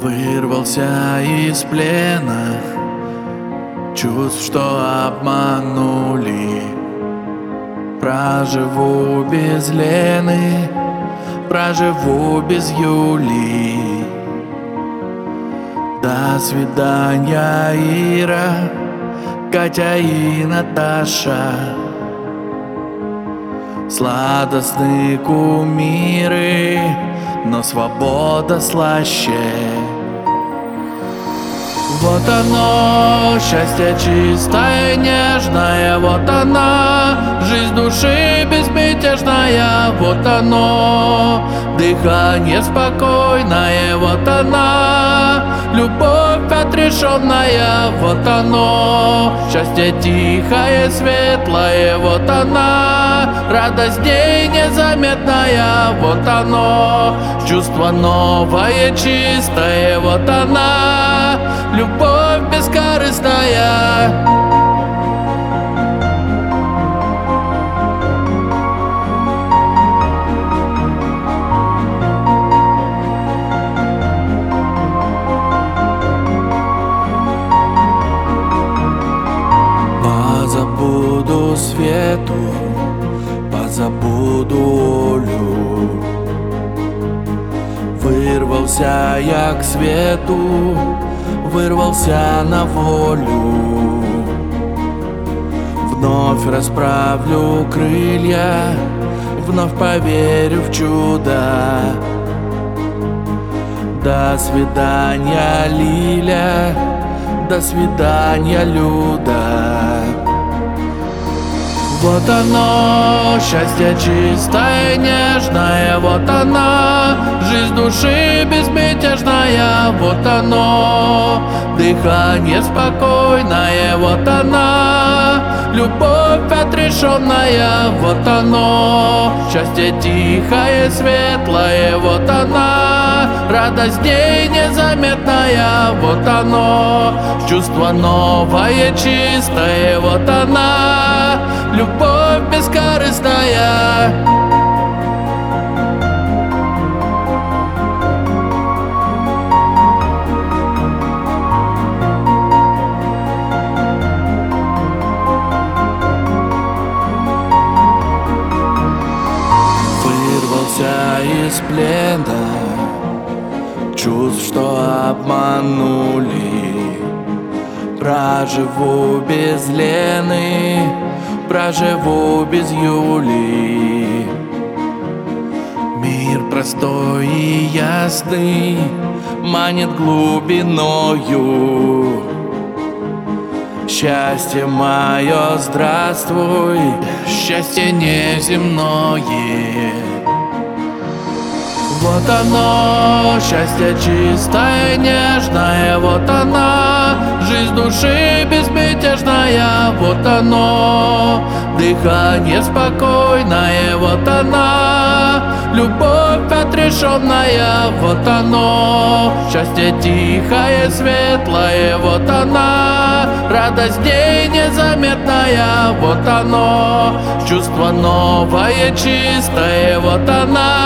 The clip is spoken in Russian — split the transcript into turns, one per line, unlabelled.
Вырвался из плена чувств, что обманули. Проживу без Лены, проживу без Юли. До свидания, Ира, Катя и Наташа. Сладостные кумиры, но свобода слаще. Вот оно, счастье чистое, нежное. Вот она, жизнь души безмятежная. Вот оно, дыхание спокойное. Вот она, любовь отрешенная. Вот оно, счастье тихое, светлое. Вот она, радость в ней незаметная. Вот оно, чувство новое, чистое. Вот она, любовь бескорыстная. Позабуду Свету, позабуду Олю. Вырвался я к свету, вырвался на волю. Вновь расправлю крылья, вновь поверю в чудо. До свидания, Лиля, до свидания, Люда. Вот оно, счастье чистое, нежное. Вот она, жизнь души безмятежная. Вот оно, дыхание спокойное. Вот она, любовь отрешенная. Вот оно, счастье тихое, светлое. Вот она, радость в ней незаметная. Вот оно, чувство новое, чистое. Вот она, любовь бескорыстная. Вырвался из плена чувств, что обманули. Проживу без Лены, проживу без Юли. Мир простой и ясный манит глубиною. Счастье мое, здравствуй, счастье неземное. Вот оно, счастье чистое, нежное. Вот она, жизнь души безмятежная. Вот оно, дыхание спокойное. Вот она, любовь отрешенная. Вот оно, счастье тихое, светлое. Вот она, радость в ней незаметная. Вот оно, чувство новое, чистое. Вот она,